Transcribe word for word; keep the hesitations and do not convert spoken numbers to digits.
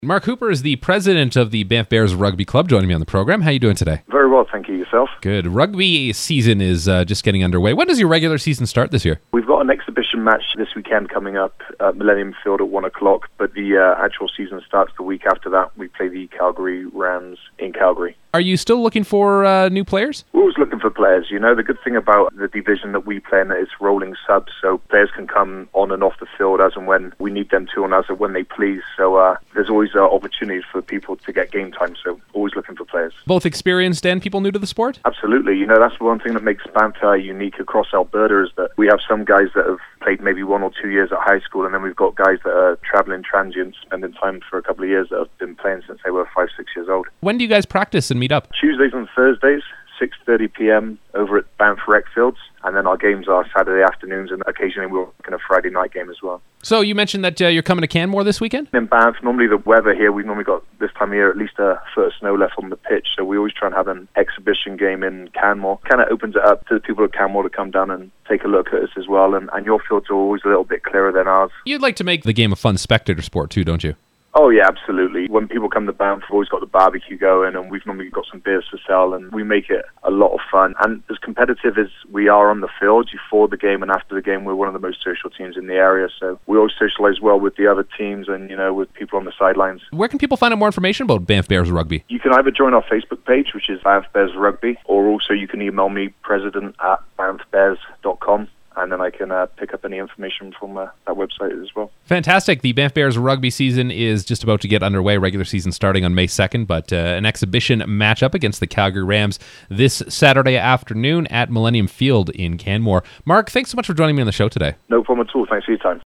Mark Hooper is the president of the Banff Bears Rugby Club, joining me on the program. How are you doing today? Very well, thank you. Yourself? Good. Rugby season is uh, just getting underway. When does your regular season start this year? We've got an exhibition match this weekend coming up at Millennium Field at one o'clock, but the uh, actual season starts the week after that. We play the Calgary Rams in Calgary. Are you still looking for uh, new players? We're always looking for players. You know, the good thing about the division that we play in is rolling subs, so players can come on and off the field as and when we need them to and as and when they please. So uh, there's always uh, opportunities for people to get game time, so always looking for players. Both experienced and people new to the sport? Absolutely. You know, that's one thing that makes Banff unique across Alberta is that we have some guys that have played maybe one or two years at high school, and then we've got guys that are travelling transients, spending time for a couple of years that have been playing since they were five, six years old. When do you guys practice and meet up? Tuesdays and Thursdays, six thirty p.m. over at Banff Rec Fields, and then our games are Saturday afternoons, and occasionally we're working a Friday night game as well. So you mentioned that uh, you're coming to Canmore this weekend? In Banff, normally the weather here, we've normally got this time of year at least a foot of snow left on the pitch, so we always try and have an exhibition game in Canmore. Kind of opens it up to the people at Canmore to come down and take a look at us as well, and, and your fields are always a little bit clearer than ours. You'd like to make the game a fun spectator sport too, don't you? Oh, yeah, absolutely. When people come to Banff, we've always got the barbecue going, and we've normally got some beers to sell, and we make it a lot of fun. And as competitive as we are on the field, before the game and after the game, we're one of the most social teams in the area. So we always socialise well with the other teams and, you know, with people on the sidelines. Where can people find out more information about Banff Bears Rugby? You can either join our Facebook page, which is Banff Bears Rugby, or also you can email me, president at banff bears dot com. And then I can uh, pick up any information from uh, that website as well. Fantastic. The Banff Bears rugby season is just about to get underway. Regular season starting on May second, but uh, an exhibition matchup against the Calgary Rams this Saturday afternoon at Millennium Field in Canmore. Mark, thanks so much for joining me on the show today. No problem at all. Thanks for your time.